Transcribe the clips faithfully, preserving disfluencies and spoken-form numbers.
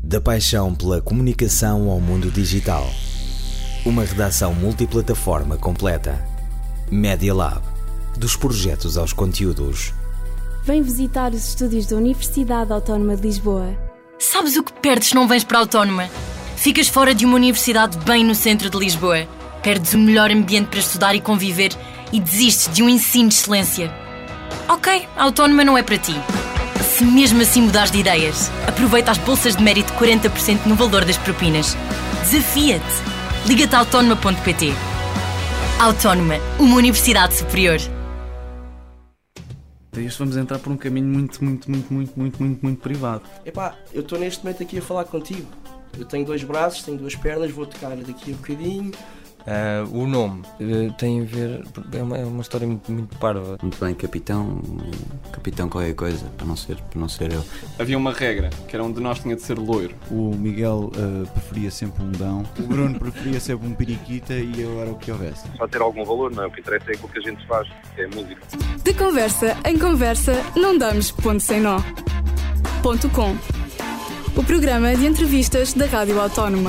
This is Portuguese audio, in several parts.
Da paixão pela comunicação ao mundo digital. Uma redação multiplataforma completa. Media Lab. Dos projetos aos conteúdos. Vem visitar os estúdios da Universidade Autónoma de Lisboa. Sabes o que perdes se não vens para a Autónoma? Ficas fora de uma universidade bem no centro de Lisboa. Perdes o melhor ambiente para estudar e conviver e desistes de um ensino de excelência. Ok, a Autónoma não é para ti. Se mesmo assim mudares de ideias, aproveita as bolsas de mérito de quarenta por cento no valor das propinas. Desafia-te! Liga-te a autónoma ponto pt. Autónoma, uma universidade superior. Isto vamos entrar por um caminho muito, muito, muito, muito, muito, muito, muito privado. Epá, eu estou neste momento aqui a falar contigo. Eu tenho dois braços, tenho duas pernas, vou tocar daqui a um bocadinho. Uh, o nome uh, tem a ver, é uma, é uma história muito, muito parva. Muito bem, capitão, capitão qualquer coisa, para não ser, para não ser eu. Havia uma regra, que era um de nós tinha de ser loiro. O Miguel uh, preferia sempre um Dão, o Bruno preferia sempre um periquita e eu era o que houvesse. Pode ter algum valor, não é? O que interessa é aquilo que a gente faz, é a música. De conversa em conversa, não damos ponto sem nó. Ponto com. O programa de entrevistas da Rádio Autónoma.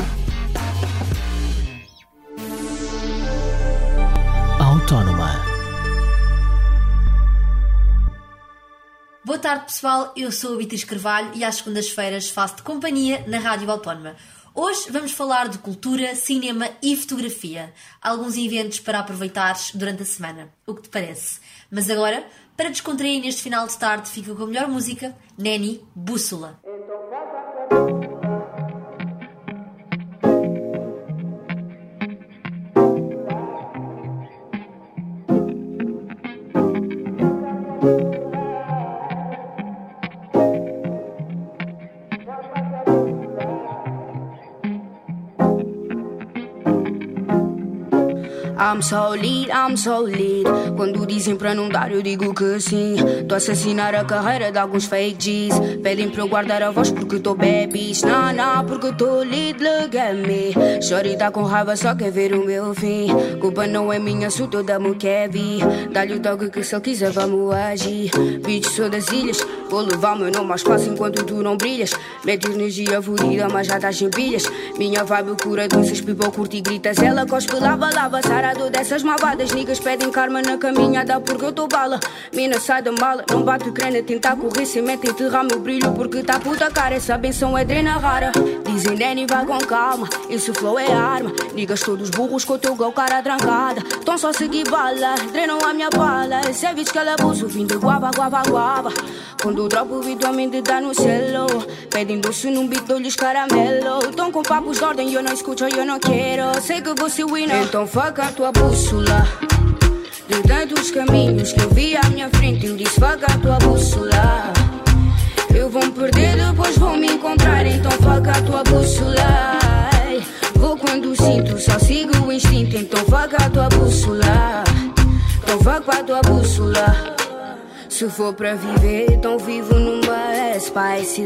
Autónoma. Boa tarde, pessoal. Eu sou a Beatriz Carvalho e às segundas-feiras faço de companhia na Rádio Autónoma. Hoje vamos falar de cultura, cinema e fotografia. Alguns eventos para aproveitares durante a semana. O que te parece? Mas agora, para descontrair neste final de tarde, fica com a melhor música, Neni, Bússola. I'm so lead, I'm so lead. Quando dizem para não dar, eu digo que sim. Tô a assassinar a carreira de alguns fake G's. Pedem para eu guardar a voz porque tô babies. Não, não, porque tô lead, look at me. Shorty tá com raiva, só quer ver o meu fim. Culpa não é minha, sou toda mo quer vir. Dá-lhe o toque que se ele quiser vamos agir. Bitch, sou das ilhas. Vou levar o meu nome ao espaço enquanto tu não brilhas. Mete energia fodida, mas já estás sem pilhas. Minha vibe cura doenças, people curte e gritas. Ela cospe, lava, lava, sarado dessas malvadas. Niggas pedem karma na caminhada porque eu tô bala. Mina sai da mala, não bate crena. Tentar correr sem meta, enterrar meu brilho porque tá puta cara. Essa benção é drena rara. Dizem Neni vai com calma, esse flow é arma. Niggas todos burros com o teu gol cara trancada. Tão só seguir bala, drenam a minha bala. Esse é bitch que ela abuso, vim de guava, guava, guava. Quando dropo o beat, homem de dar no celo. Pedem doce num beat, dou-lhes caramelo. Tão com papos de ordem, eu não escuto, eu não quero. Sei que vou ser winner, então fuck a tua bússola. De tantos caminhos que eu vi à minha frente, eu disse fuck a tua bússola. Eu vou me perder, depois vou me encontrar, então fuck a tua bússola. Vou quando sinto, só sigo o instinto, então fuck a tua bússola. Então fuck a tua bússola. Se for para viver, então vivo numa spicy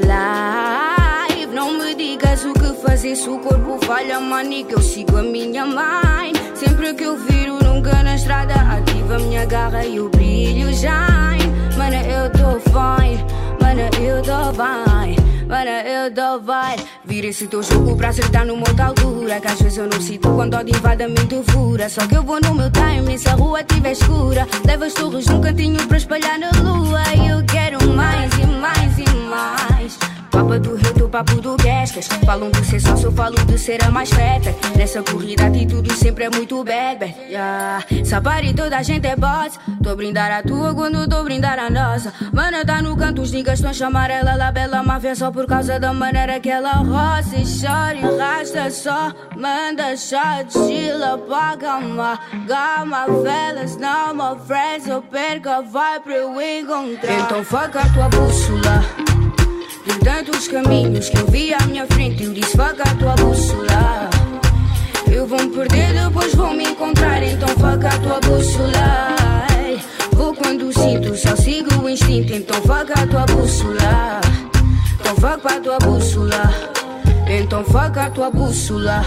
life. Não me digas o que fazer se o corpo falha, manica, eu sigo a minha mind. Sempre que eu viro nunca na estrada, ativa a minha garra e o brilho shine. Mana, eu tô fine, mana, eu tô fine. Mana, eu tô fine. Vira esse teu jogo pra acertar numa outra altura. Que às vezes eu não sinto quando a divada mente fura. Só que eu vou no meu time, se a rua tiver escura. Levo as torres num cantinho pra espalhar na lua. E eu quero mais e mais e mais. Papa do rei, do papo do Guescas. Falam de ser só, eu falo de ser a mais feta. Nessa corrida a atitude sempre é muito bad, bad, yeah. Sapari toda a gente é boss. Tô a brindar a tua quando tô a brindar a nossa. Mana tá no canto, os niggas tão a chamar ela lá bela máfia. Só por causa da maneira que ela roça e chora e rasta só. Manda shot, chila, paga uma gama. Velas, não, my friends, eu perco a vibe pra eu encontrar. Então fuck a tua bússola. De tantos caminhos que eu vi à minha frente, eu disse fuck a tua bússola. Eu vou me perder, depois vou me encontrar, então fuck a tua bússola. Vou quando sinto, só sigo o instinto, então fuck a tua bússola. Então fuck a tua bússola. Então fuck a tua bússola.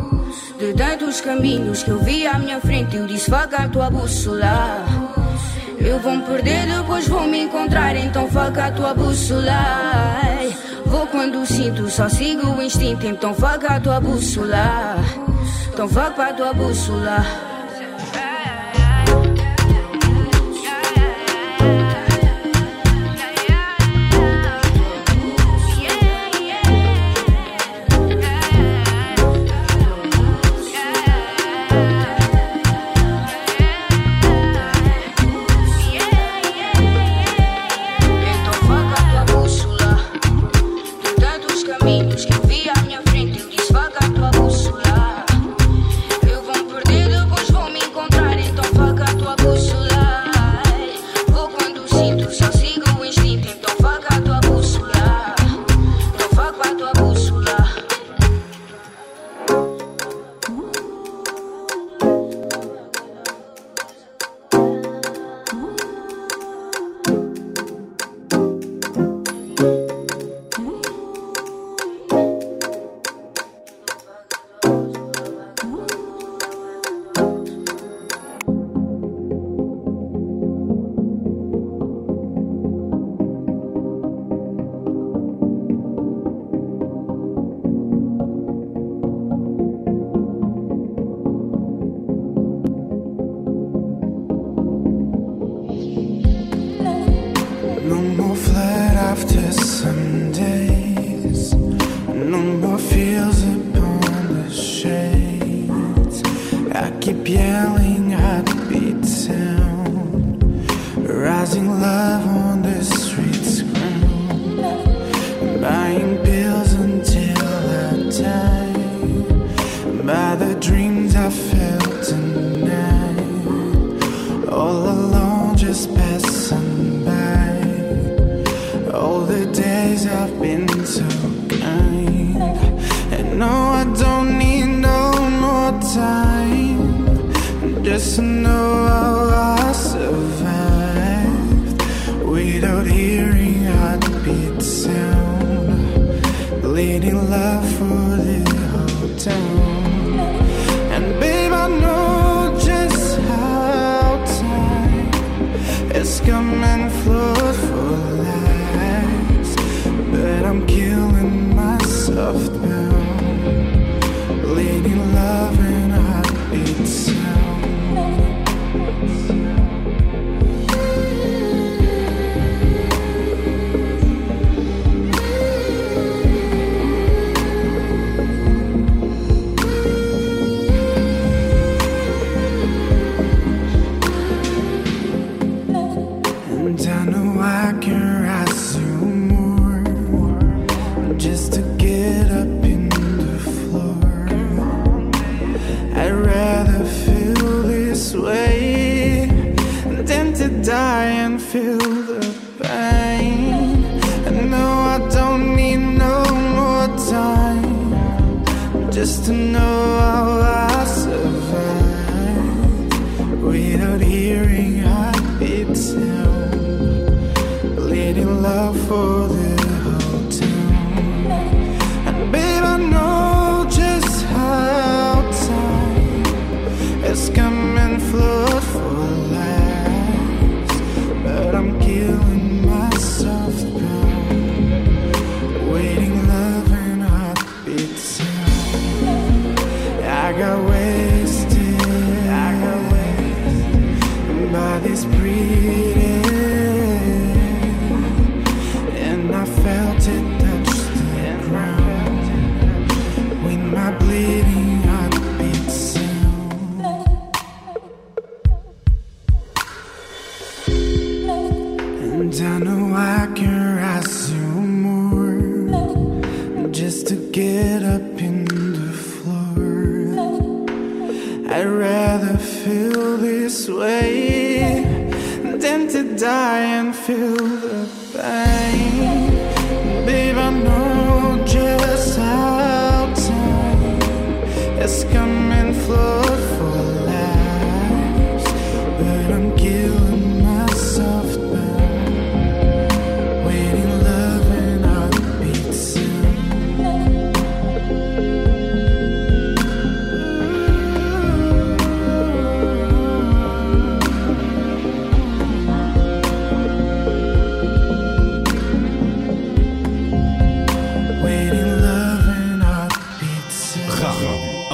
De tantos caminhos que eu vi à minha frente, eu disse fuck a tua bússola. Eu vou me perder, depois vou me encontrar, então fuck a tua bússola. Vou quando sinto, só sigo o instinto. Então vaga a tua bússola. Então vá pra tua bússola.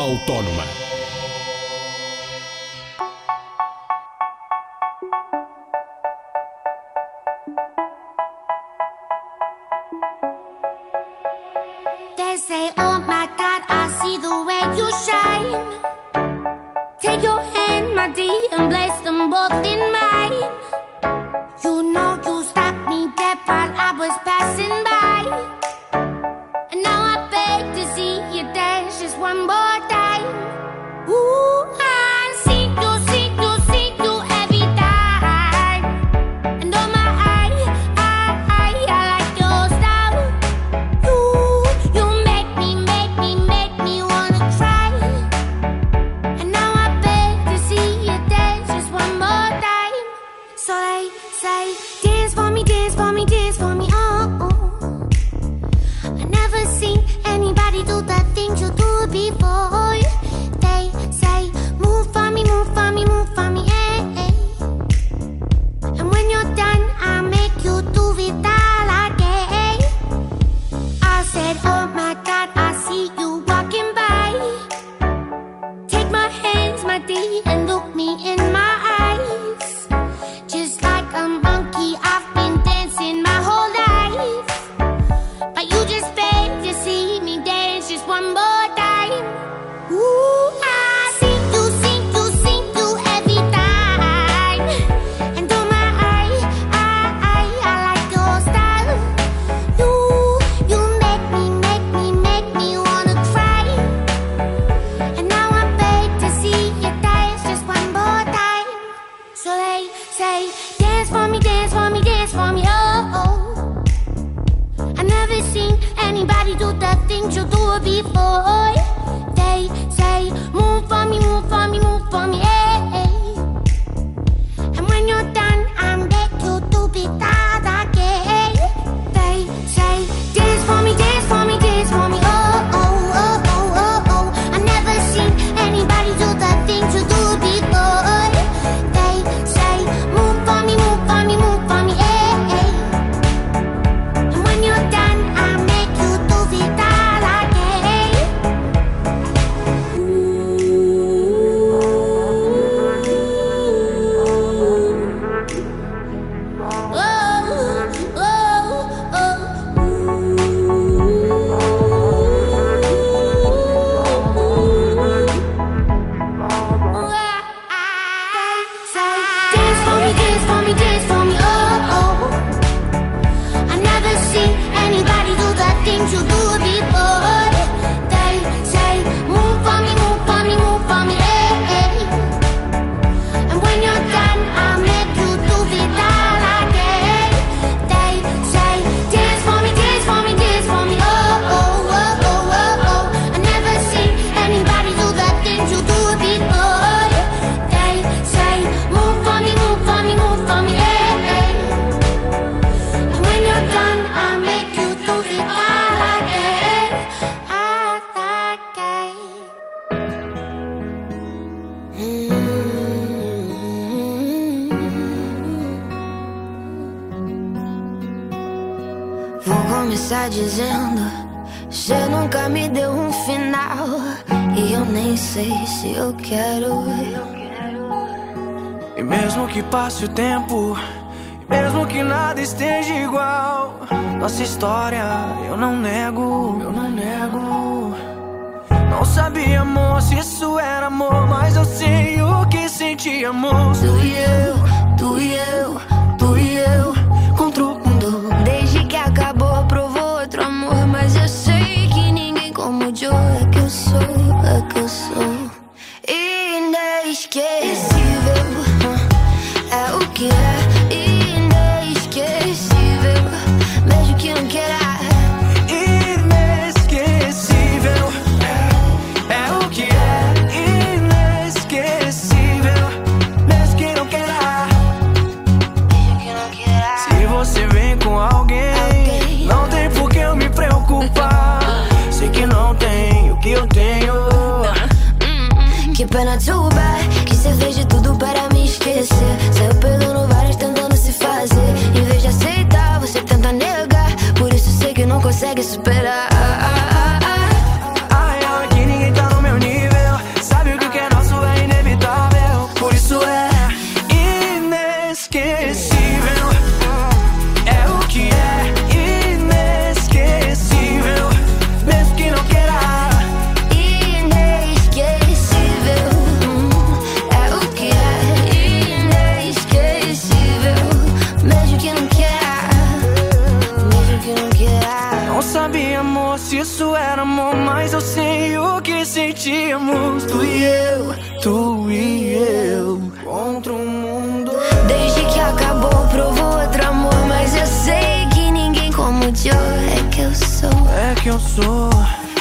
Autónoma. They say, oh my God, I see the way you shine. Take your hand, my dear, and place them both in mine. You know you stopped me dead while I was passing by. And now I beg to see you dance just one more time. Ooh, I see you, see you, see you every time. And oh my, I, I, I, I like your style. You, you make me, make me, make me wanna try. And now I beg to see you dance just one more time. So they say, dance for me, dance for me, dance for me, oh, oh. I never seen anybody do the things you do before. They say, move for me, move for me, move for me, eh, eh. And when you're done, I'll make you do it all again. I said, oh my God, I see you walking by. Take my hands, my dear, and look me in my eyes. Just like a monkey, I've been dancing my whole life. But you just beg to see me dance just one more time. Ooh, I see you, see you, see you every time. And oh my, I, I, I, I like your style. You, you make me, make me, make me wanna cry. And now I beg to see you dance just one more time. So they say, dance for me, dance for me, dance for me, oh, oh. I never seen anybody do the things you do before. They say, move for me, move for me, move for me, eh, eh. And when you're done, I'll make you do it all again. They say, dance for me, dance for me, dance for me, oh, oh, oh, oh, oh, oh. I never seen anybody do the things you do before. They say, move for me, move for me, move for me, eh, eh. And when you're done, I'll make you do it all again. Dance for me, dance for me, dance for me, oh, oh. I never seen anybody do the things you do before. They say, move for me, move for me, move for me, eh, eh. And when you're done, I'll make you do it all again. They say, dance for me, dance for me, dance for me, oh, oh, oh, oh, oh, oh. I never seen anybody do the things you do before. They say, move for me, move for me, move for me, eh, eh. And when you're done, I'll make you do it all again, all again. Vou começar dizendo, você nunca me deu um final. E eu nem sei se eu quero. E mesmo que passe o tempo, e mesmo que nada esteja igual, nossa história eu não nego, eu não nego. Não sabia, amor, se isso era amor, mas eu sei o que senti, amor. Tu e eu, tu e eu, tu e eu contra o mundo. Desde que acabou, provou outro amor, mas eu sei que ninguém como o Joe. É que eu sou, é que eu sou inesquecível. É o que é inesquecível, mesmo que não queira. Inesquecível, é, é o que é inesquecível, mesmo que não queira. Mesmo que não queira. Se você vem com alguém, alguém, não tem por que eu me preocupar. Sei que não tem o que eu tenho. Que pena, too bad, que cê fez de tudo para me esquecer. Saiu pegando várias tentando se fazer. Em vez de aceitar, você tenta negar. Por isso sei que não consegue superar. Ai, ai, que ninguém tá no meu nível. amor, se isso era amor, mas eu sei o que sentíamos. Tu e eu, tu e eu, contra o mundo. Desde que acabou, provou outro amor, mas eu sei que ninguém como o Joe. É que eu sou, é que eu sou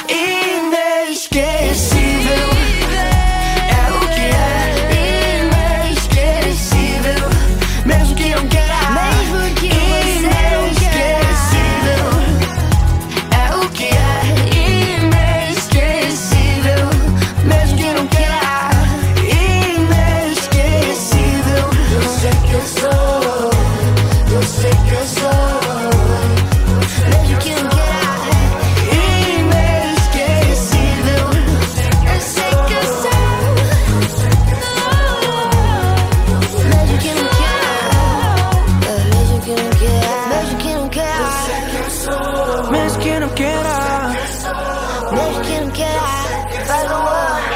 inesquecível. É o que é inesquecível. Mesmo que não queira, mesmo que você não inesquecível. É o que é inesquecível. Mesmo que não queira, inesquecível. Eu sei que eu sou, eu sei que eu sou. mesmo que não queira. Mesmo que não queira, mesmo que não queira, faz amor.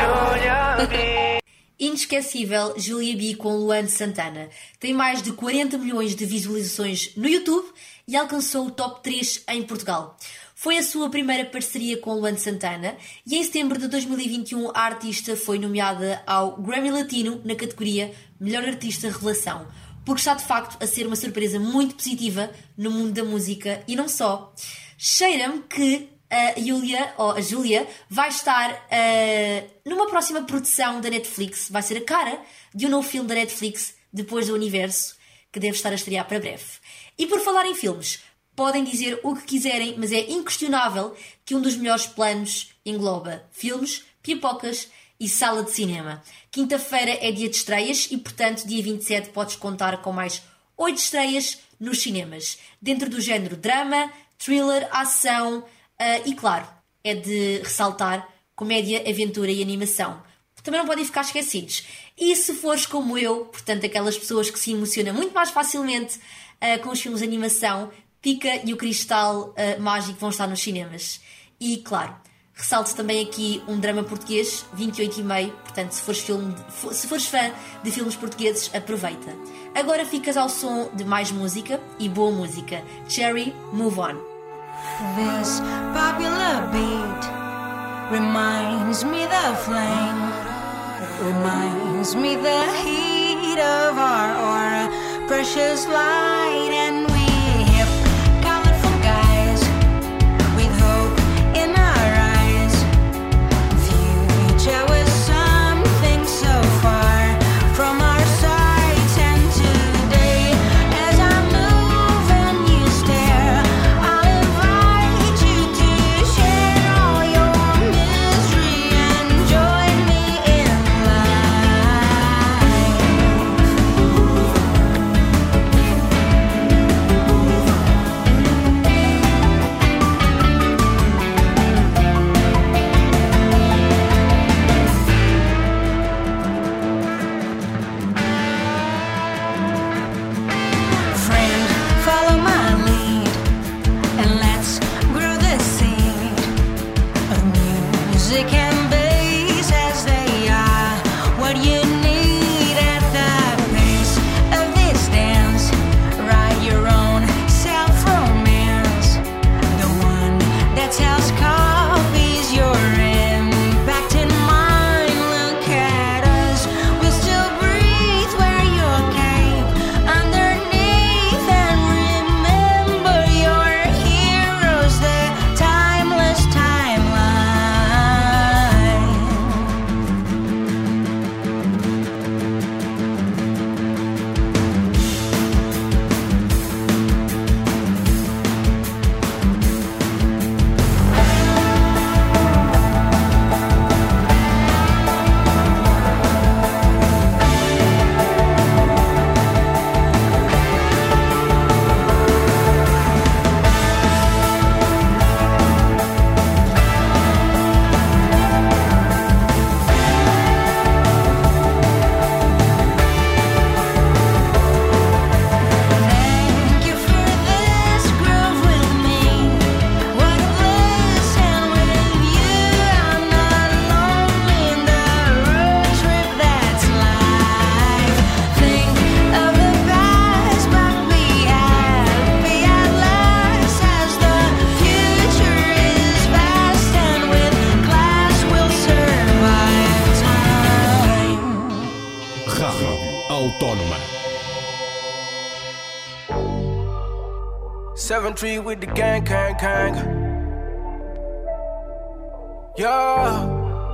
Inesquecível, Julia B com Luan Santana. Tem mais de quarenta milhões de visualizações no YouTube e alcançou o top três em Portugal. Foi a sua primeira parceria com Luan Santana e em setembro de dois mil e vinte e um a artista foi nomeada ao Grammy Latino na categoria Melhor Artista Revelação, porque está de facto a ser uma surpresa muito positiva no mundo da música e não só. Cheira-me que a Julia, ou a Julia, vai estar uh, numa próxima produção da Netflix, vai ser a cara de um novo filme da Netflix depois do Universo, que deve estar a estrear para breve. E por falar em filmes, podem dizer o que quiserem, mas é inquestionável que um dos melhores planos engloba filmes, pipocas e sala de cinema. Quinta-feira é dia de estreias e, portanto, dia vinte e sete podes contar com mais oito estreias nos cinemas, dentro do género drama, thriller, ação uh, e, claro, é de ressaltar comédia, aventura e animação. Também não podem ficar esquecidos. E se fores como eu, portanto, aquelas pessoas que se emocionam muito mais facilmente uh, com os filmes de animação, Pica e o Cristal uh, Mágico vão estar nos cinemas. E, claro, ressalto também aqui um drama português, vinte e oito e meio, portanto, se fores, filme de, se fores fã de filmes portugueses, aproveita. Agora ficas ao som de mais música e boa música. Cherry, Move On. This popular beat reminds me the flame, reminds me the heat of our aura, precious light, and we hip, colorful guys with hope in our eyes. Future was something so far from our sights, and today as I move and you stare, I'll invite you to share all your misery and join me in Friend, follow my lead and let's grow the seed of music and bass as they are what you need at the pace of this dance. Write your own self-romance, the one that tells copies your impact in mine. Look at us, we'll still breathe where you're cape underneath, and remember your heroes, their timeless timeline. seven three with the gang, gang, gang. Yeah.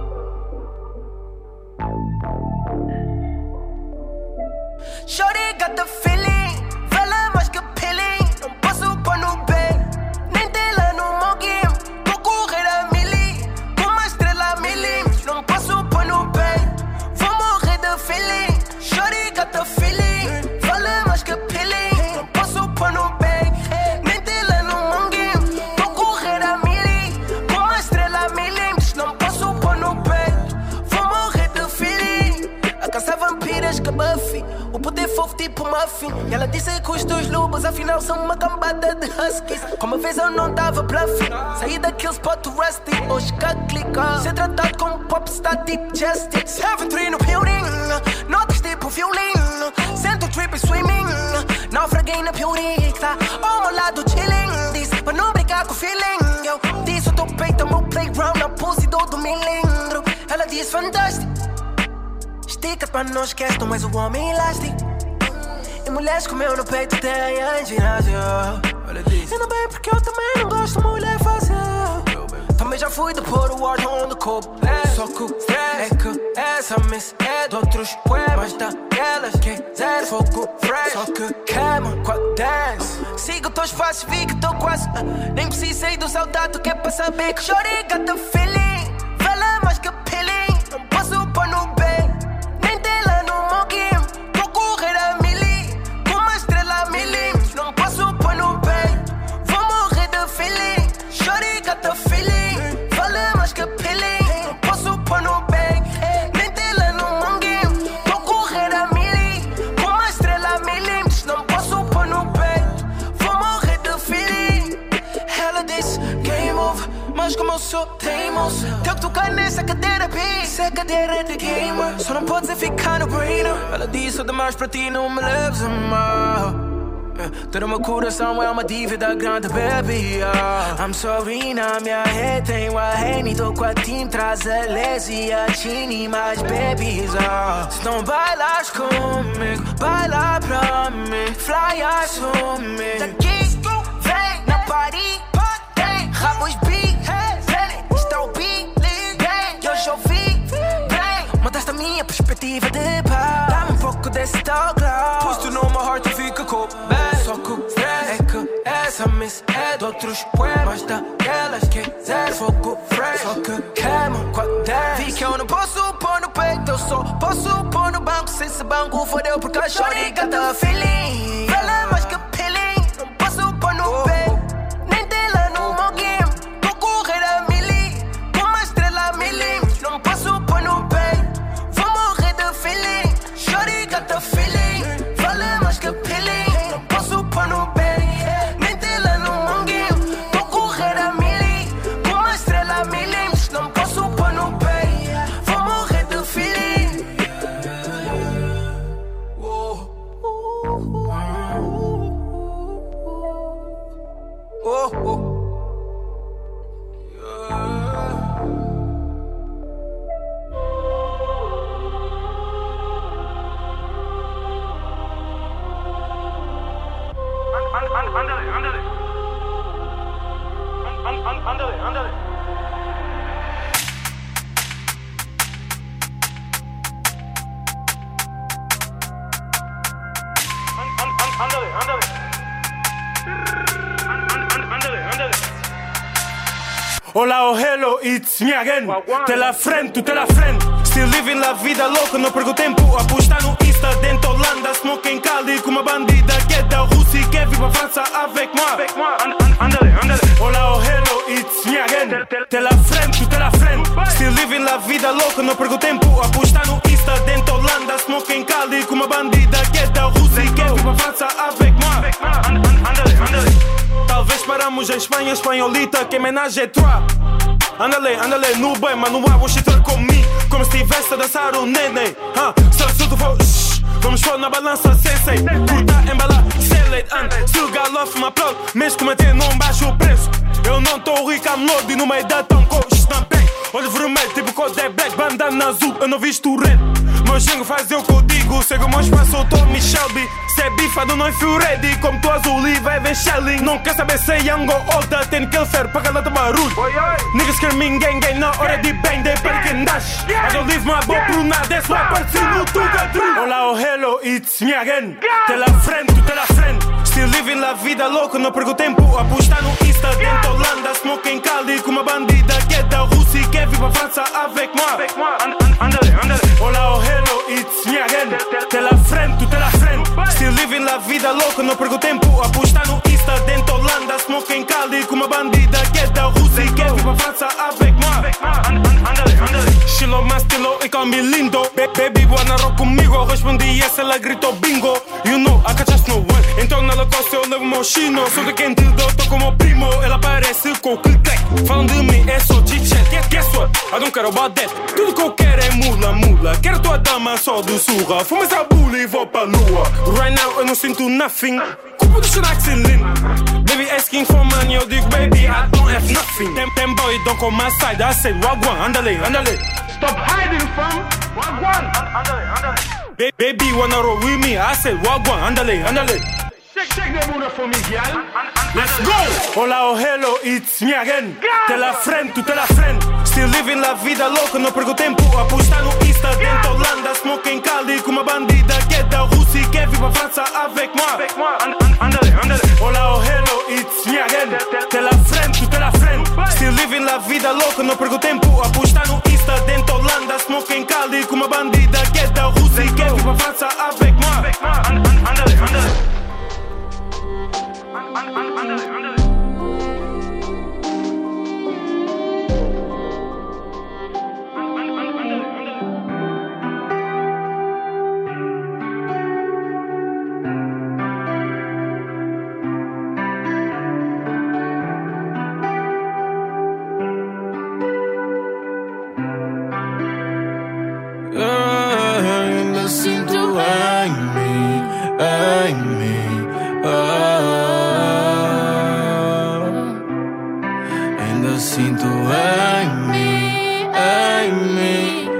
Shorty got the feeling, fala mais que peeling. Não posso pôr no bem, nem ter lá no meu game. Vou correr a mili, com uma estrela milim. Não posso pôr no bem, vou morrer de feeling. Shorty got the feeling, fala mais que peeling. Não posso pôr no bem, nem ter lá no meu game. Vou correr a mili, com uma estrela milim. Não posso pôr no bem, vou morrer de feeling. A caçar vampiras que Buffy, o poder fofo tipo muffin. E ela disse que os teus lobos afinal são uma cambada de huskies. Como uma vez eu não tava bluffing, saí daquele spot rusty, hoje cá clica. Ser tratado como popstar tipo Justin. seven three no building, notas tipo violino. Sento trip e swimming, naufraguei na piorita. Ao meu lado chilling, disse pra não brincar com o feeling. Eu disse o teu peito é o meu playground, a pose do milindro. Ela disse fantástico, estica pra não esquecer, mas o homem elástico. E mulheres comeu no peito tem em ginásio. Ainda bem porque eu também não gosto de mulher fácil. Também já fui de pôr o ar on the copo. Só que o stress é que essa miss é de outros poemas daquelas que zero fogo fresh. Só que queima com a dance. Sigo teus passos, vi que tô quase. Nem preciso sair do saudade que é pra saber que chorei, got the feeling. Fala mais que peeling. Não posso pôr no bem, nem ter lá no meu game. Vou correr a mili, com uma estrela milim. Não posso pôr no bem, vou morrer de feeling. Shorty got the feeling, fala mais que peeling. Não posso pôr no bem, nem ter lá no meu game. Vou correr a mili, com uma estrela milim. Não posso pôr no bem, vou morrer de feeling. Ela disse game over, mas como eu sou teimoso, tenho que tocar nessa cadeira, B. Isso é cadeira de gamer, só não pode ser ficar no brainer. Ela disse demais pra ti, não me leves a mal. Todo meu coração é uma dívida grande, baby. Oh. I'm sorry, na minha rede tenho a Henny. Tô com a team, traz a Les e a Chini, mais babies. Oh. Se não bailas comigo, baila pra mim. Fly, assume. Daqui, vem na party, tem rabos big. Está o beat, eu já ouvi. Vem, mudaste a minha perspectiva de paz. Dá-me um pouco desse teu glow. Pus tu numa heart e fica cool. Só que o stress é que essa miss é de outros poemas daquelas que zero fogo fresh. Só que queima com a dance. Vi que eu não posso pôr no peito, eu só posso pôr no banco. Se esse banco fodeu porque a shorty got the feeling. Fala mais que peeling. Não posso pôr no peito, nem ter lá no meu game. Vou correr a mili, com uma estrela milim. Não posso pôr no peito, vou morrer de feeling. Shorty got the feeling, fala mais que peeling. Não posso pôr no bem, nem ter lá no meu game. Vou correr a mili, com uma estrela milim. Não posso pôr no bem, vou morrer de feeling. Oh, oh, oh. Ándale, ándale. Ándale, ándale. Ándale, ándale. Ándale, ándale. Hola, oh hello, it's me again. Te la frente, te la frente. Still living la vida louca, não perco tempo. Apostar no Insta, dentro Holanda. Smoke em Cali com uma bandida que é da Rússia e quer vir pra França avec moi. Ándale, ándale. Hola, oh hello, it's me again. Te la frente, te la frente. Still living la vida louca, não perco tempo. Apostar no Insta, dentro Holanda. Smoke em Cali com uma bandida que é da Rússia e quer vir pra França avec moi. Ándale, ándale. Talvez paramos em Espanha, espanholita, que homenagem é tua. Andale, andale, no bem, mas não há você comigo. Como se estivesse a dançar o neném. Ah, se assunto for, shh, vamos pôr na balança, sensei. Curta, embalar, select, and still got love for my plug. Mesmo que manter, não baixo o preço. Eu não tô rico, I'm lord, e no meio da tão com estampei. Olho vermelho, tipo code é black, bandana azul, eu não visto red. Meu gengo faz o que eu digo. Segue o meu espaço, eu tô me Shelby. Se é bifado, não feel ready. Como tu azul e vai ver shelling. Não quer saber se é young ou older. Tem que ser para cada barulho. Niggas screaming gang gang na hora de bang. They panic dash. I don't leave my boy por nada. That's why participo tudo. Olá, oh hello, it's me again. Te la frente, tu te la frente. Still living la vida louca, não perco tempo. Apostar no Insta, dentro Holanda. Smoke em Cali com uma bandida que é da Rússia e quer vir pra França avec moi. Andale, andale. Olá, oh hello, it's me again. Te la frente, tu te la frente. Still living la vida louca, não perco tempo. Apostar no Insta, dentro Holanda. Smoke em Cali com uma bandida que é da Rússia e quer vir pra França avec moi. Andale, andale. Estilo mais estilo e calme lindo. Baby, wanna rock comigo. Respondi essa, ela gritou bingo. You know, I catch us no one. Então na Lacoste eu levo meu chino. Sou de quem te dou, tô como primo. Ela parece com o click-clack. Falam de mim, é só chit-chat. Guess what? I don't care about that. Tudo que eu quero é mula, mula. Quero tua dama só de surra. Fumo essa bula e vou pra lua. Right now eu não sinto nothing. Culpa do Xanax e Lin. Baby asking for money, eu digo baby I don't have nothing. Them, them boy don't call my side. I said wagwan, andale, andale. Stop hiding from wagwan. Andale, andale. Ba- baby wanna roll with me. I said wagwan, andale, andale. Check, check the mood for me, girl. Let's go! Olá, oh hello, it's me again. Te la frente, tu te la frente. Still living la vida louca, não perco tempo. Apostar no Insta, dentro Holanda. Smoke em Cali com uma bandida que é da Rússia e quer vir pra França avec moi. Andale, andale. Olá, oh hello, it's me again. Te la frente, tu te la frente. Still living la vida louca, não perco tempo. Apostar no Insta, dentro Holanda. Smoke em Cali com uma bandida que é da Rússia e quer vir pra França avec moi. Andale, andale. Ainda sinto em mim, em mim, ah. Ainda sinto em mim, em mim,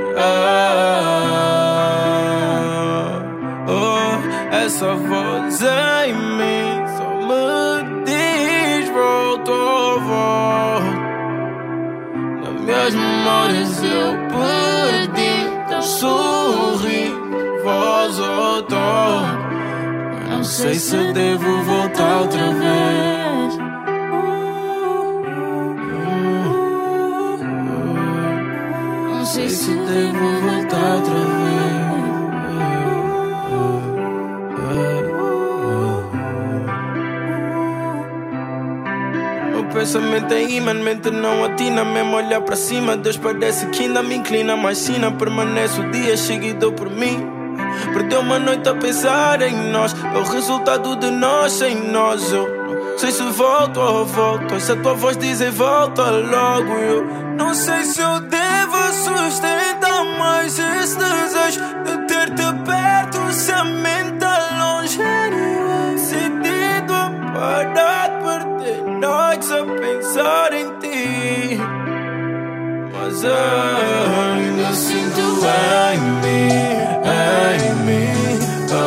ah. Oh, essa voz em mim só me diz volta, volta. Nas minhas memórias eu perdi. Sorri, voz ou tom. Não sei se devo voltar outra vez. Não sei se devo voltar outra vez. O pensamento é imã, mente não atina. Mesmo olhar para cima, Deus parece que ainda me inclina. Mas sina, permanece o dia seguido por mim. Perdeu uma noite a pensar em nós. É o resultado de nós sem nós. Eu não sei se volto ou volto. Se a tua voz dizer volta logo. Eu não sei se eu devo sustentar mais esse desejo de ter-te perto, se a mente está longe. Decidido a parar de perder noites a pensar em ti. Mas ainda sinto em mim, em mim,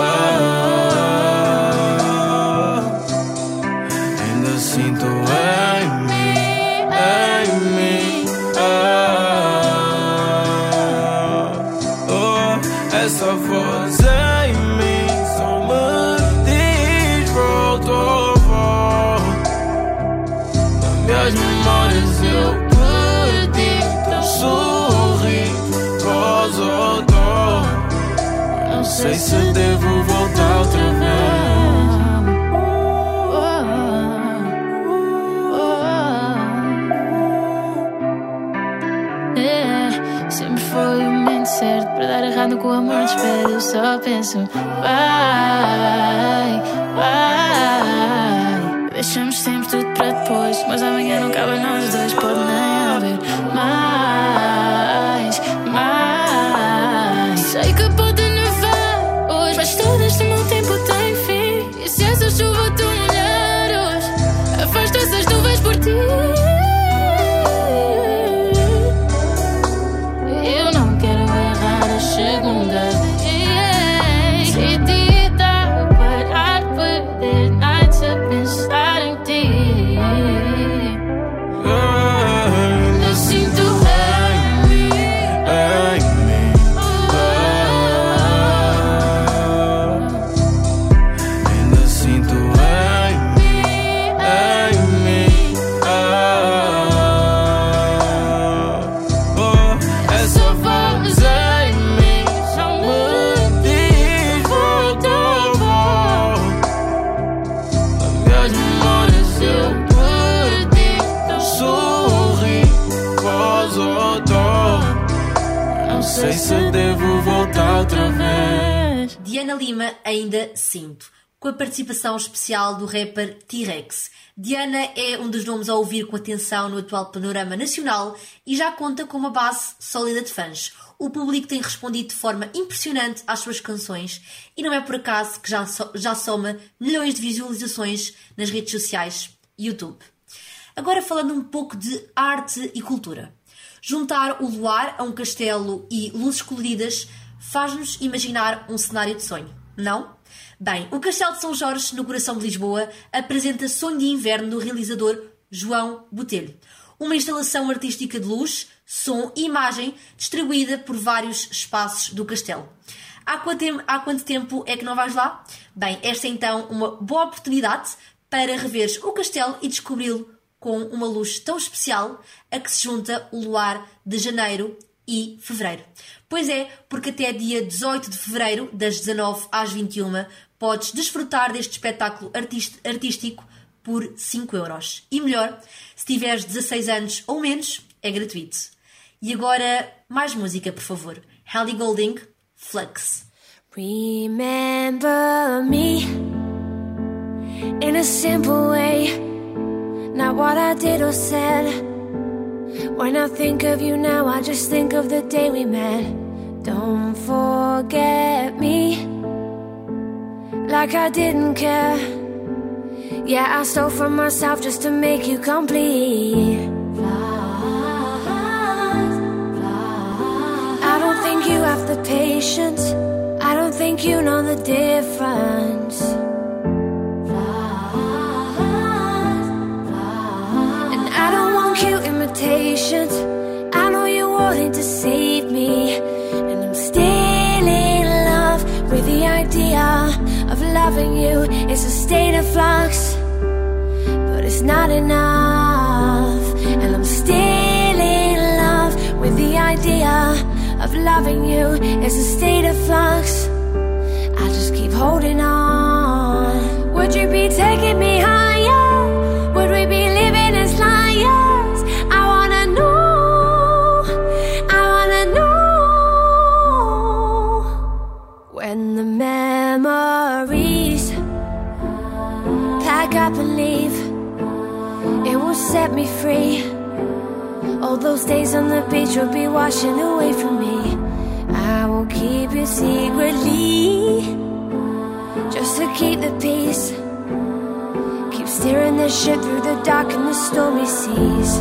ah. Ainda sinto em mim, em mim, ah. Oh, essa voz em mim só me diz volta, volta. Nas minhas memórias eu perdi. Sorri, voz ou dor. Não sei se devo voltar outra vez. É, sempre foi o momento certo para dar errado com o amor de espera. Eu só penso, vai, vai. Deixamos sempre tudo para depois, mas amanhã não cabe a nós dois. Pode nem haver mais, mais. Sei que pode nevar hoje, mas todo este meu tempo tem fim. E se essa chuva tu molhar hoje, afasta essas nuvens por ti. Eu não quero errar a segunda vez. não sei se devo voltar outra vez. Diana Lima, Ainda Sinto, com a participação especial do rapper T-Rex. Diana é um dos nomes a ouvir com atenção no atual panorama nacional e já conta com uma base sólida de fãs. O público tem respondido de forma impressionante às suas canções e não é por acaso que já, so- já soma milhões de visualizações nas redes sociais e YouTube. Agora falando um pouco de arte e cultura. Juntar o luar a um castelo e luzes coloridas faz-nos imaginar um cenário de sonho, não? Bem, o Castelo de São Jorge, no coração de Lisboa, apresenta Sonho de Inverno do realizador João Botelho. Uma instalação artística de luz, som e imagem distribuída por vários espaços do castelo. Há quanto, tempo, há quanto tempo é que não vais lá? Bem, esta é então uma boa oportunidade para reveres o castelo e descobri-lo com uma luz tão especial a que se junta o luar de janeiro e fevereiro. Pois é, porque até dia dezoito de fevereiro, das dezanove às vinte e uma, podes desfrutar deste espetáculo artist- artístico por cinco euros. E melhor, se tiveres dezasseis anos ou menos, é gratuito. E agora, mais música, por favor. Ellie Goulding, Flux. Remember me in a simple way, not what I did or said. When I think of you now, I just think of the day we met. Don't forget me like I didn't care. Yeah, I stole from myself just to make you complete. I don't think you have the patience, I don't think you know the difference. And I don't want cute imitations, I know you wanted to save me. And I'm still in love with the idea of loving you. It's a state of flux, but it's not enough. And I'm still in love with the idea of loving you. It's a state of flux, I just keep holding on. Would you be taking me higher? Would we be living as liars? I wanna know, I wanna know. When the memories pack up and leave, it will set me free. All those days on the beach will be washing away from me. I will keep it secretly, just to keep the peace. Keep steering the ship through the dark and the stormy seas.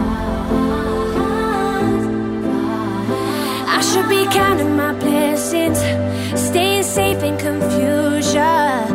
I should be counting my blessings, staying safe in confusion.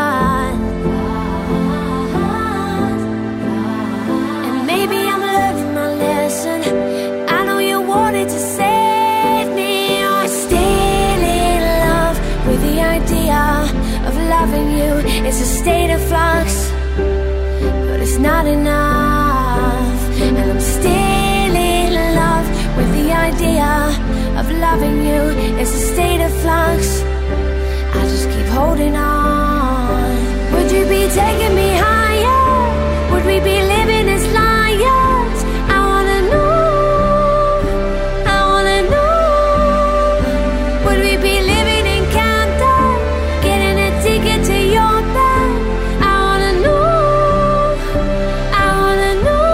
And maybe I'm learning my lesson, I know you wanted to save me. I'm still in love with the idea of loving you. It's a state of flux, but it's not enough. And I'm still in love with the idea of loving you. It's a state of flux, I just keep holding on. Would you be taking me higher? Would we be living as liars? I wanna know, I wanna know. Would we be living in Camden, getting a ticket to your bed? I wanna know, I wanna know.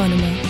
Autónoma.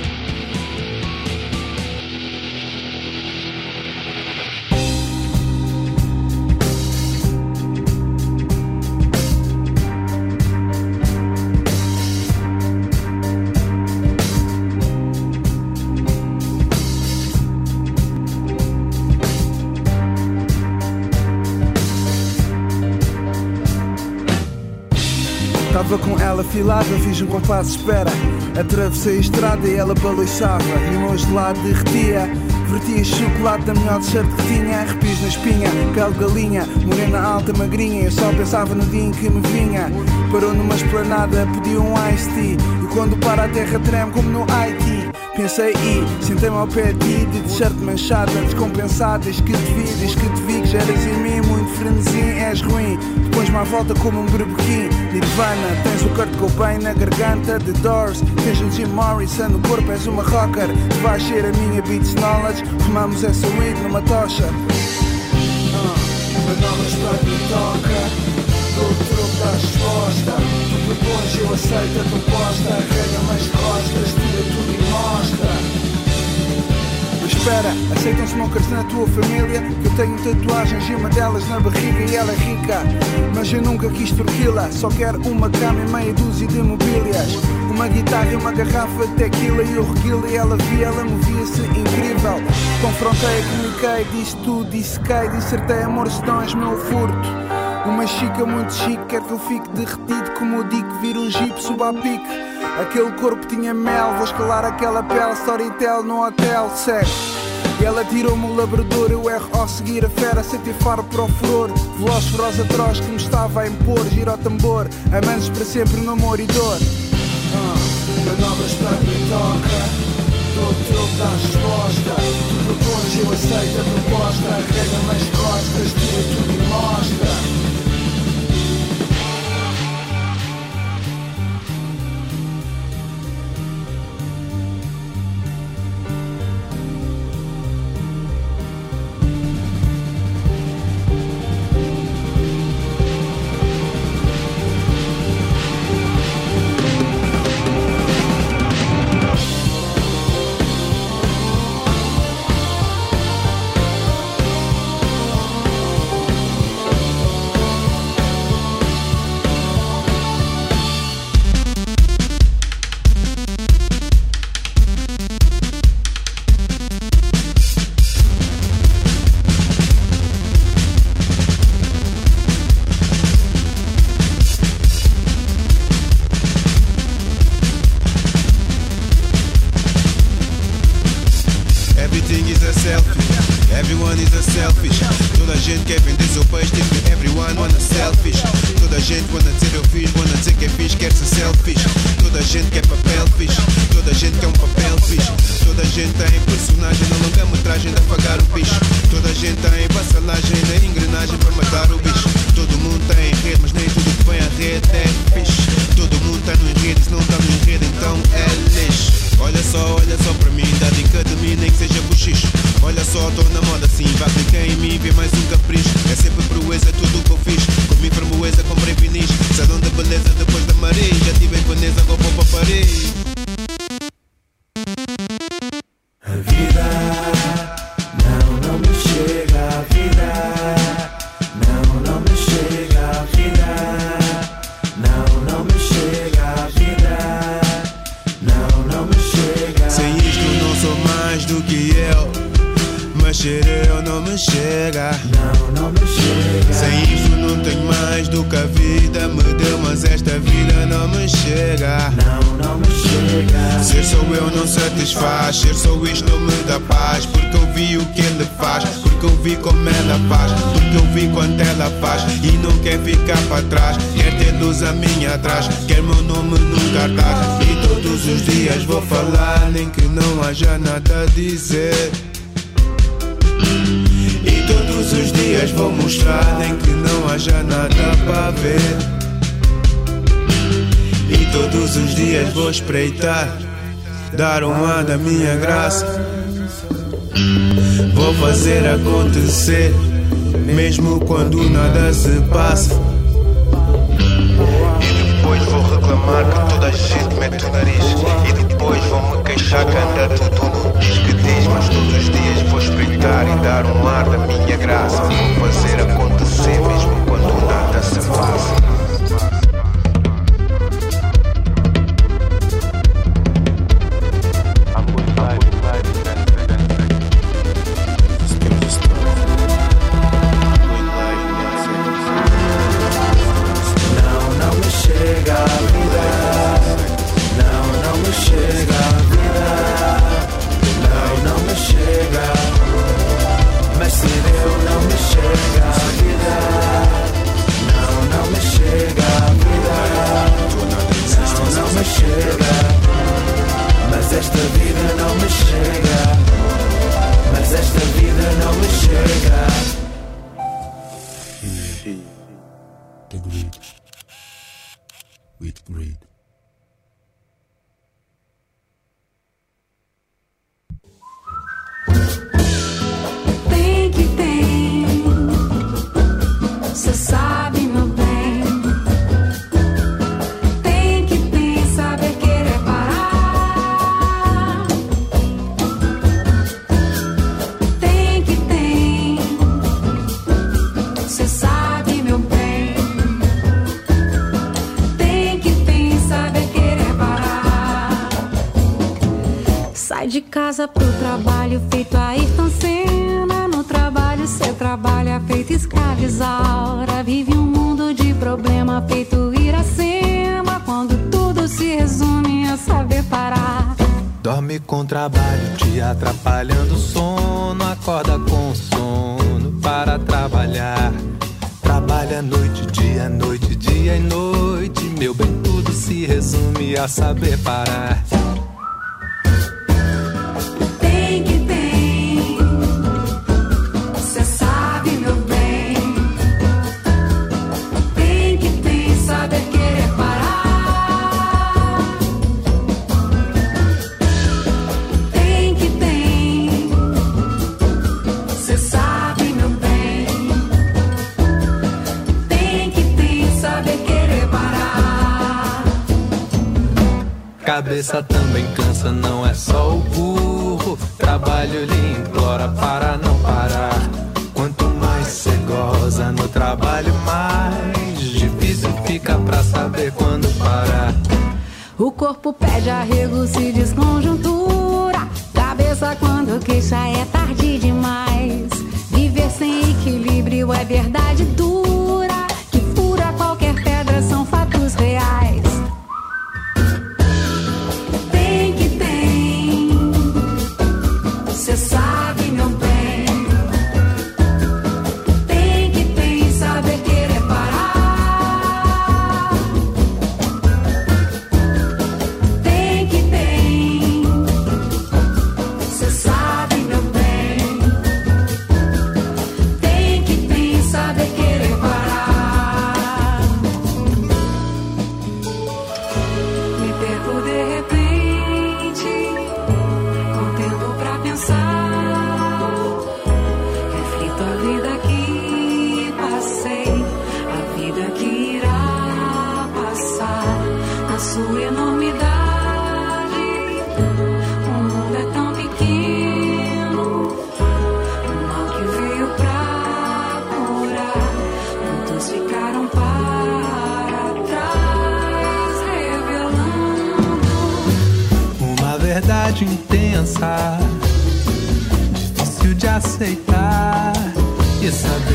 Estava com ela filada, fiz um compasso de espera. Atravessei a estrada e ela baloiçava. E o meu gelado derretia. Vertia chocolate da melhor t-shirt que tinha. Arrepios na espinha, pele de galinha. Morena alta, magrinha. Eu só pensava no dia em que me vinha. Parou numa esplanada, pediu um iced tea. E quando para a terra treme como no Haiti. Pensei e sentei-me ao pé de ti, de t-shirt manchada, descompensada. Diz que te vi, diz que te vi, que geras em mim muito frenesim, és ruim. Depois-me à volta como um berbequim. Nirvana, tens o Kurt Cobain na garganta. The Doors, tens o Jim Morrison no corpo, és uma rocker. Tu vais ser a minha Beats Knowledge. Fumamos essa weed numa tocha. Manobras para que toca, dou o troco da resposta. Tu propões, eu aceito a proposta. Arrega-me as costas, tira tudo e mostra. Mas espera, aceitam smokers na tua família? Que eu tenho tatuagens e uma delas na barriga e ela é rica. Mas eu nunca quis torquila, só quero uma cama e meia dúzia de mobílias. Uma guitarra e uma garrafa de tequila. E eu reguila e ela via, ela movia-se incrível. Confrontei, comuniquei, disse tudo, dissequei. Dissertei amor, se não és meu furto. Uma chica muito chique, quer que eu fique derretido. Como eu digo, vira um jeep, suba a pique. Aquele corpo tinha mel, vou escalar aquela pele. Storytel no hotel, segue. E ela tirou-me o labrador, eu erro ao seguir a fera. Senti faro para o furor, veloz, feroz, atroz que me estava a impor. Gira o tambor, amantes para sempre no amor e dor. uh, Manobras para quem toca, dou o troco da resposta. Tu propões, eu aceito a proposta. Arrega-me as costas, tira tudo e mostra. Espreitar, dar um ar da minha graça. Vou fazer acontecer, mesmo quando nada se passa. E depois vou reclamar que toda a gente mete o nariz. E depois vou me queixar que anda tudo no diz que diz. Mas todos os dias vou espreitar e dar um ar da minha graça. Vou fazer acontecer mesmo quando nada se passa. De casa pro trabalho, feito Ayrton Senna. No trabalho cê trabalha, feito escravizaura. Vive um mundo de problema, feito Iracema. Quando tudo se resume a saber parar. Dorme com trabalho, te atrapalhando o sono. Acorda com sono para trabalhar. Trabalha noite, dia, noite, dia e noite. Meu bem, tudo se resume a saber parar. Tem que tem, cê sabe meu bem. Tem que tem, saber querer parar. Tem que tem, cê sabe meu bem. Tem que tem, saber querer parar. Cabeça também cansa, não é só o burro. Trabalho lhe implora para não parar. Quanto mais cê goza no trabalho, mais difícil fica pra saber quando parar. O corpo pede arrego, se desconjuntura. Cabeça quando queixa é tarde demais. Viver sem equilíbrio é verdade dura. Que fura qualquer pedra são fatos reais. Tem que tem, cê sabe meu bem. Tem que tem, saber querer parar. Tem que tem, cê sabe meu bem. Tem que tem, saber querer parar. Me perco de repente, com tempo pra pensar. Reflito a vida que passei, a vida que irá passar. Na sua enormidade, o mundo é tão pequeno. O mal que veio pra curar, muitos ficaram para trás, revelando Uma verdade intensa, difícil de aceitar e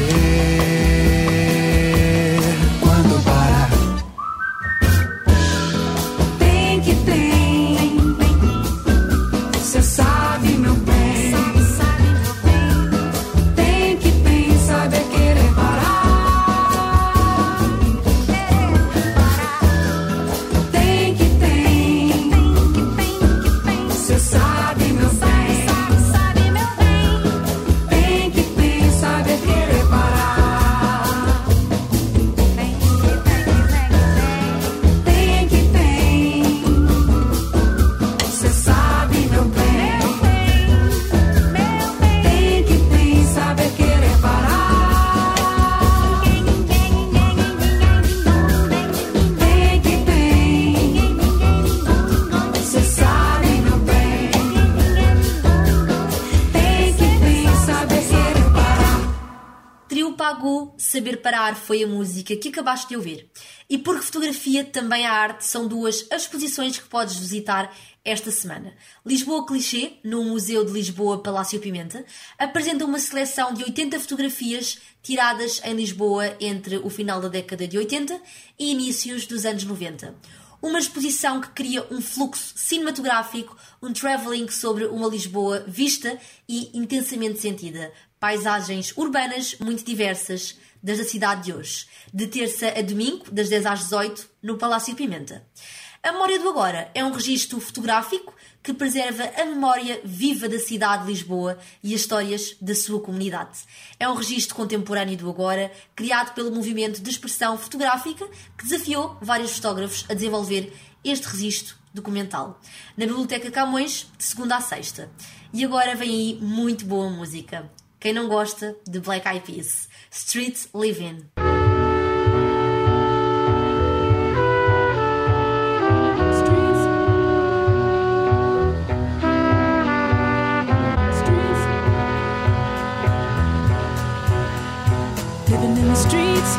saber quando parar. tem que tem, cê sabe meu bem. Tem que tem, saber querer parar. Tem que tem, cê sabe meu bem. Tem que tem, saber querer parar. saber parar foi a música que acabaste de ouvir. E porque fotografia também a arte são duas as exposições que podes visitar esta semana. Lisboa Clichê, no Museu de Lisboa Palácio Pimenta, apresenta uma seleção de oitenta fotografias tiradas em Lisboa entre o final da década de oitenta e inícios dos anos noventa. Uma exposição que cria um fluxo cinematográfico, um travelling sobre uma Lisboa vista e intensamente sentida. Paisagens urbanas muito diversas das da cidade de hoje. De terça a domingo, das dez às dezoito, no Palácio Pimenta. A Memória do Agora é um registro fotográfico que preserva a memória viva da cidade de Lisboa e as histórias da sua comunidade. É um registro contemporâneo do agora, criado pelo movimento de expressão fotográfica que desafiou vários fotógrafos a desenvolver este registro documental. Na Biblioteca Camões, de segunda a sexta. E agora vem aí muito boa música. Quem não gosta de Black Eyed Peas? Street Living. Living in the streets.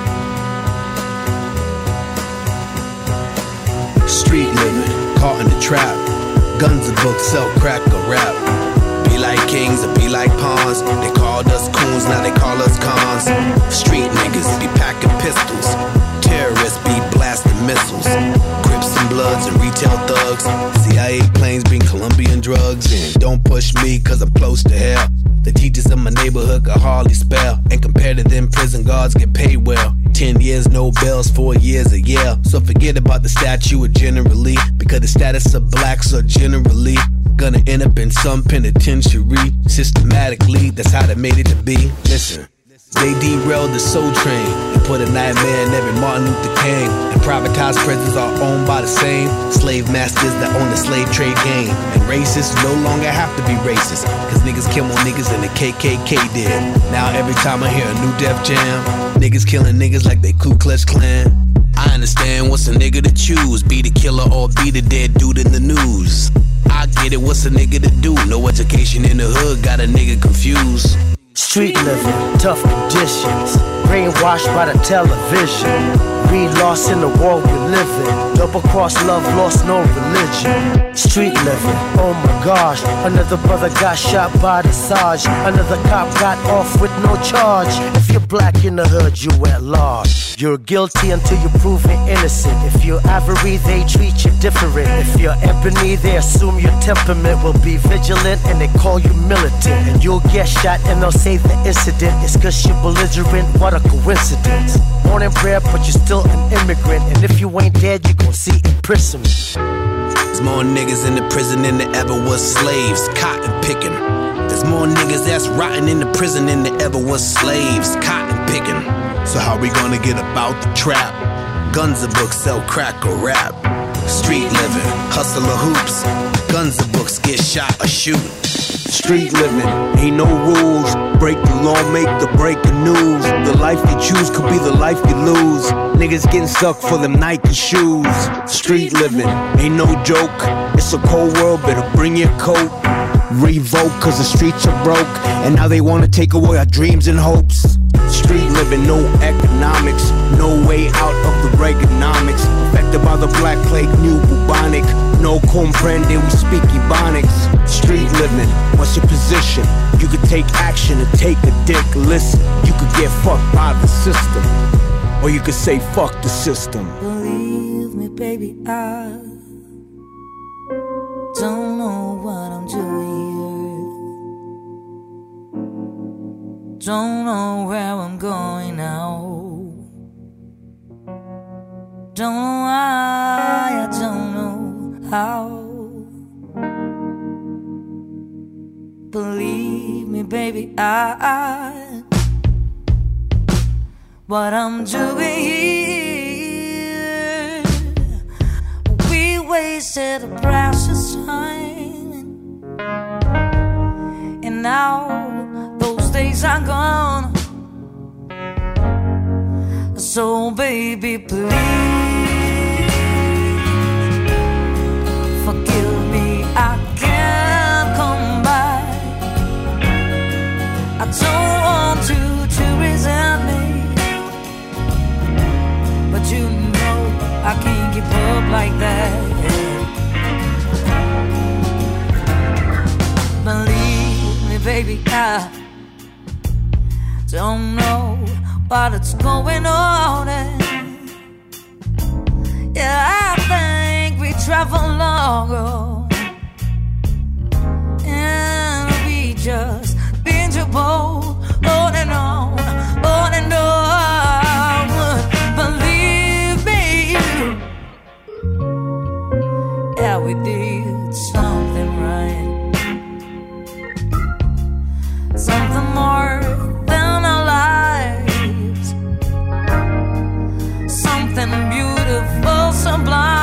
Street living, caught in the trap. Guns and books, sell crack or rap. Be like kings or be like pawns. They called us coons, now they call us cons. Street niggas be packing pistols. Terrorists be blasting missiles. Crips and Bloods and retail thugs. C I A planes bring Colombian drugs. And don't push me cause I'm close to hell. The teachers in my neighborhood could hardly spell. And compared to them, prison guards get paid well. Ten years, no bells, four years a year. So forget about the statue of generally. Because the status of blacks are generally gonna end up in some penitentiary. Systematically, that's how they made it to be. Listen, they derailed the soul train and put a nightmare in every Martin Luther King. And privatized prisons are owned by the same slave masters that own the slave trade game. And racists no longer have to be racist, cause niggas kill more niggas than the K K K did. Now every time I hear a new Def Jam, niggas killing niggas like they Ku Klux Klan. I understand what's a nigga to choose, be the killer or be the dead dude in the news. I get it, what's a nigga to do? No education in the hood, got a nigga confused. Street living, tough conditions, brainwashed by the television. We lost in the world we live in. Double cross love, lost no religion. Street living, oh my gosh. Another brother got shot by the Sarge. Another cop got off with no charge. If you're black in the hood, you at large. You're guilty until you're proven innocent. If you're Ivory, they treat you different. If you're Ebony, they assume your temperament will be vigilant and they call you militant. And you'll get shot and they'll say the incident is cause you're belligerent. What a coincidence. Born and bred, but you're still an immigrant. And if you ain't dead, you gon' see imprisonment. There's more niggas in the prison than there ever was slaves, cotton picking. There's more niggas that's rotting in the prison than there ever was slaves, cotton picking. So how we gonna get about the trap? Guns and books, sell crack or rap. Street living, hustle or hoops. Guns and books, get shot or shoot. Street living, ain't no rules. Break the law, make the breaking news. The life you choose could be the life you lose. Niggas getting stuck for them Nike shoes. Street living, ain't no joke. It's a cold world, better bring your coat. Revoke, cause the streets are broke. And now they wanna take away our dreams and hopes. Street living, no economics. No way out of the Reaganomics. Affected by the black plague, new bubonic. No comprende, we speak Ebonics. Street living, what's your position? You could take action and take a dick. Listen, you could get fucked by the system, or you could say fuck the system. Believe me, baby, I don't know what I'm doing here. Don't know where I'm going now. Don't know why, I don't know how. Believe me, baby, I, I what I'm doing here. We wasted a precious time, and now those days are gone. So baby, please forgive me, I can't come back. I don't want you to resent me. but you know I can't keep up like that. Believe me, baby, I don't know what's going on. And yeah, I think we travel longer, and we just binge a bowl on and on, on and on. Believe me, yeah, we did something right, something more than our lives, something beautiful, sublime.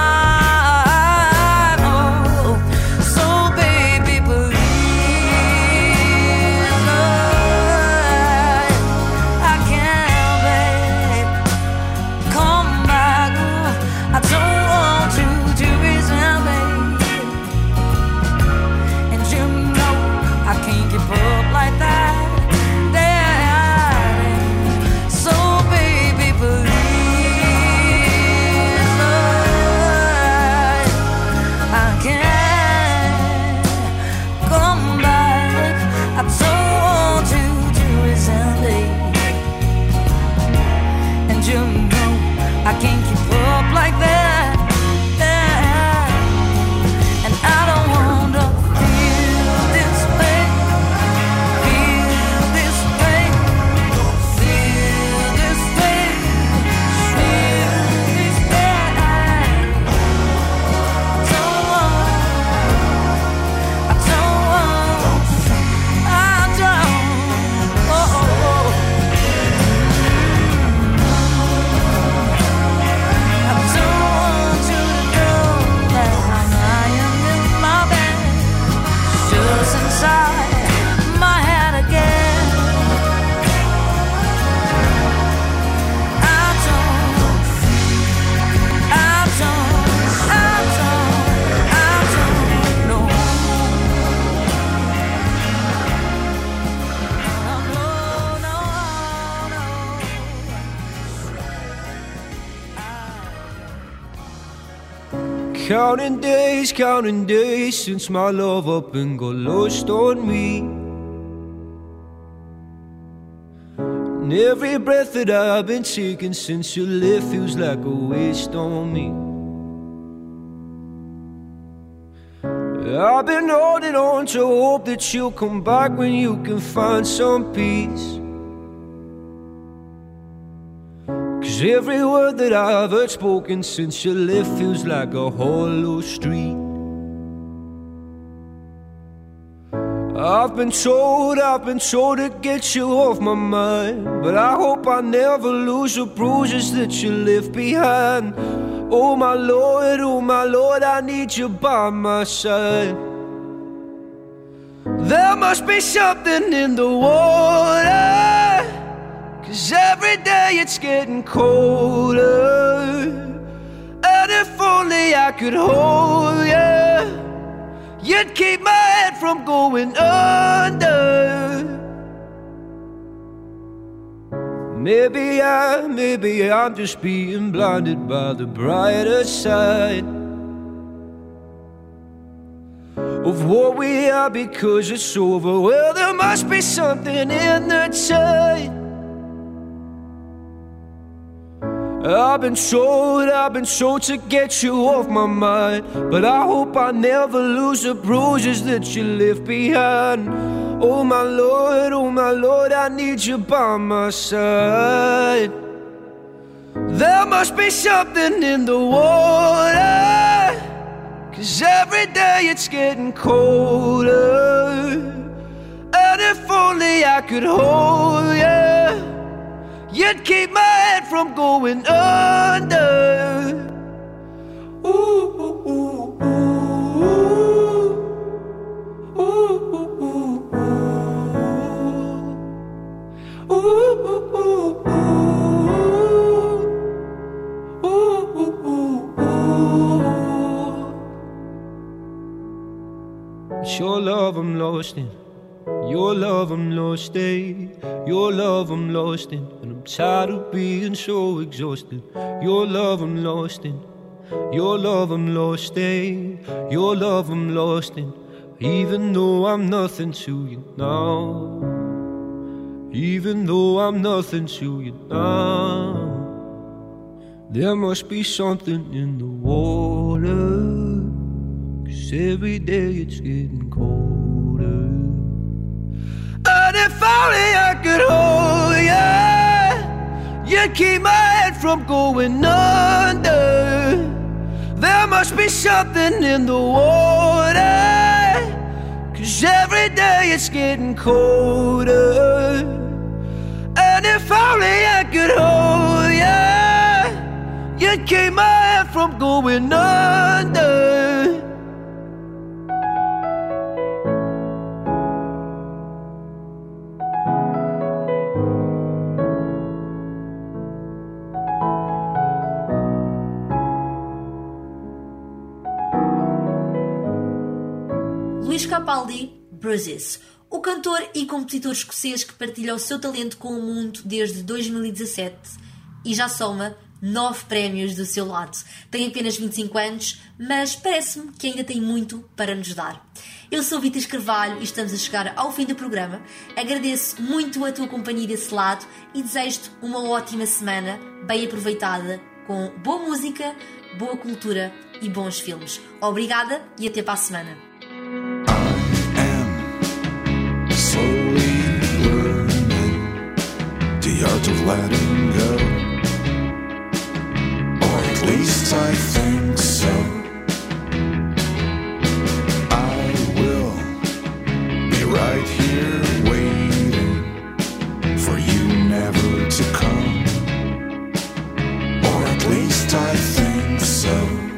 I can't keep up like that, yeah. And I don't wanna feel this way, feel this way, feel this way, feel this way. Don't want, I don't want, I don't, oh, oh, oh. Inside my head again, I don't, I don't, I don't, I don't know. Counting days, counting days since my love up and got lost on me. And every breath that I've been taking since you left feels like a waste on me. I've been holding on to hope that you'll come back when you can find some peace. Cause every word that I've heard spoken since you left feels like a hollow street. I've been told, I've been told to get you off my mind, but I hope I never lose the bruises that you left behind. Oh my Lord, oh my Lord, I need you by my side. There must be something in the water, cause every day it's getting colder. And if only I could hold you, you'd keep my head from going under. Maybe I, maybe I'm just being blinded by the brighter side of what we are because it's over. Well, there must be something in the tide. I've been told, I've been told to get you off my mind, but I hope I never lose the bruises that you left behind. Oh my Lord, oh my Lord, I need you by my side. There must be something in the water, cause every day it's getting colder. And if only I could hold you, you'd keep my head from going under. Ooh, ooh, ooh, ooh, ooh, ooh, ooh, ooh, ooh, ooh, ooh. It's your love I'm lost in, your love I'm lost in, your love I'm lost in, and I'm tired of being so exhausted. Your love I'm lost in, your love I'm lost in, your love I'm lost in. Even though I'm nothing to you now, even though I'm nothing to you now, there must be something in the water, 'cause every day it's getting colder. And if only I could hold you, you keep my head from going under. There must be something in the water, 'cause every day it's getting colder. And if only I could hold you, you keep my head from going under. Luís Capaldi, Bruises, o cantor e compositor escocês que partilha o seu talento com o mundo desde dois mil e dezassete e já soma nove prémios do seu lado. Tem apenas vinte e cinco anos, mas parece-me que ainda tem muito para nos dar. Eu sou Vitas Carvalho e estamos a chegar ao fim do programa. Agradeço muito a tua companhia desse lado e desejo-te uma ótima semana, bem aproveitada, com boa música, boa cultura e bons filmes. Obrigada e até para a semana. Slowly learning the art of letting go, or at least I think so. I will be right here waiting for you never to come, or at least I think so.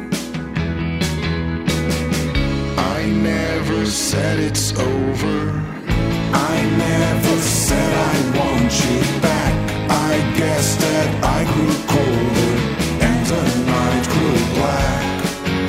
I never said it's over, I never said I want you back. I guess that I grew colder and the night grew black.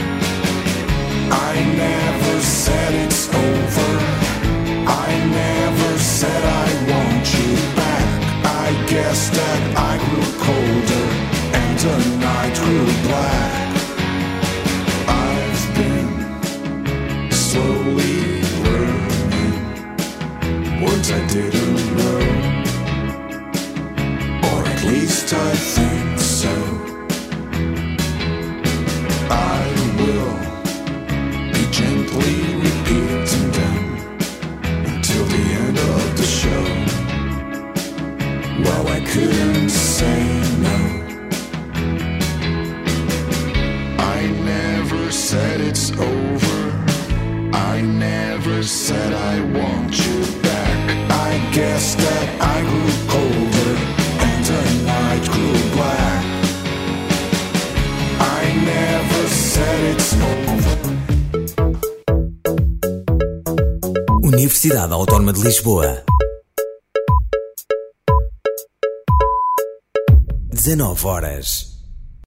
I never said it's over, I never said I want you back. I guess that I grew colder and the night grew black. I've been slowly learning words I didn't know, or at least I think so. I will be gently repeating them until the end of the show. Well, I couldn't say no. I never said it's over, I never said I want you back. I guess that I grew colder and the night grew black. I never said it's over. Universidade Autónoma de Lisboa. dezanove horas.